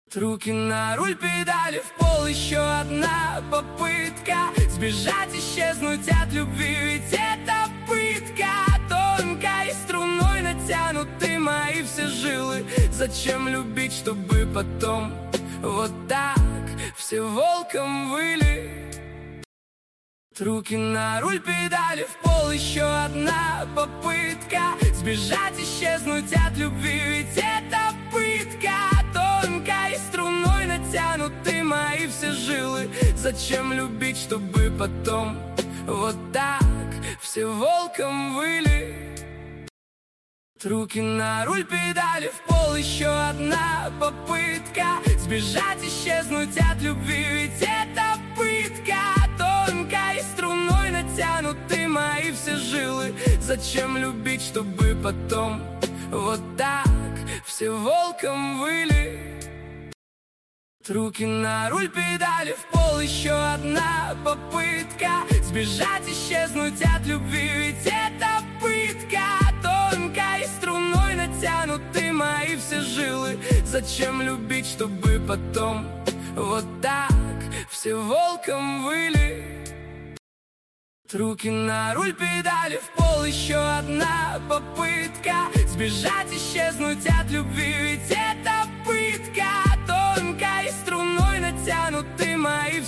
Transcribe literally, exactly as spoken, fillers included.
Руки на руль, педали в пол, еще одна попытка сбежать, исчезнуть от любви, ведь это пытка. Тонкой струной натянуты мои все жилы. Зачем любить, чтобы потом вот так все волком выли? Руки на руль, педали в пол, еще одна попытка сбежать, исчезнуть от любви, ведь это пытка. Тонкой струной натянуты мои все жилы. Зачем любить, чтобы потом вот так все волком выли? Руки на руль, педали в пол, еще одна попытка сбежать, исчезнуть от любви, ведь это пытка. Тонкой струной натянуты мои все жилы. Зачем любить, чтобы потом вот так все волком выли? Руки на руль, педали в пол, еще одна попытка сбежать, исчезнуть от любви, ведь это пытка. Тонкой струной натянуты мои все жилы. Зачем любить, чтобы потом вот так все волком выли? Руки на руль, педали в пол, еще одна попытка сбежать, исчезнуть от любви, ведь это пытка. Тонкой струной натянуты мои